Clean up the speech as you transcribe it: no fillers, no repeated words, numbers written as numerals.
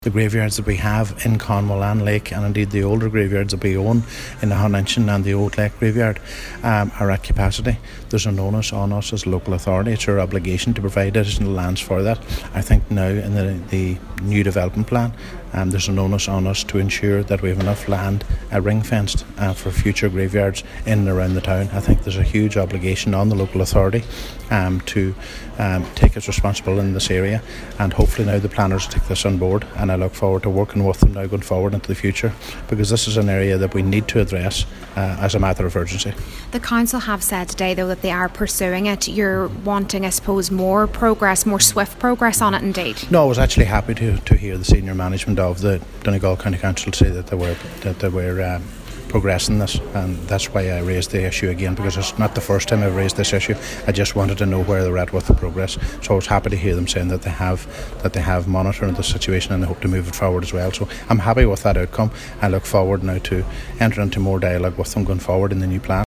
The graveyards that we have in Conwell and Lake, and indeed the older graveyards that we own in the Honanchin and the Old Lake graveyard, are at capacity. There's an onus on us as a local authority. It's our obligation to provide additional lands for that. I think now in the new development plan, there's an onus on us to ensure that we have enough land ring fenced for future graveyards in and around the town. I think there's a huge obligation on the local authority to take its responsibility in this area, and hopefully now the planners take this on board, and I look forward to working with them now going forward into the future, because this is an area that we need to address as a matter of urgency. The council have said today though that they are pursuing it. You're wanting, I suppose, more progress, more swift progress on it indeed. No, I was actually happy to hear the senior management of the Donegal County Council say that they were progressing this, and that's why I raised the issue again, because it's not the first time I've raised this issue. I just wanted to know where they're at with the progress, so I was happy to hear them saying that they have monitored the situation and they hope to move it forward as well. So I'm happy with that outcome. I look forward now to enter into more dialogue with them going forward in the new plan.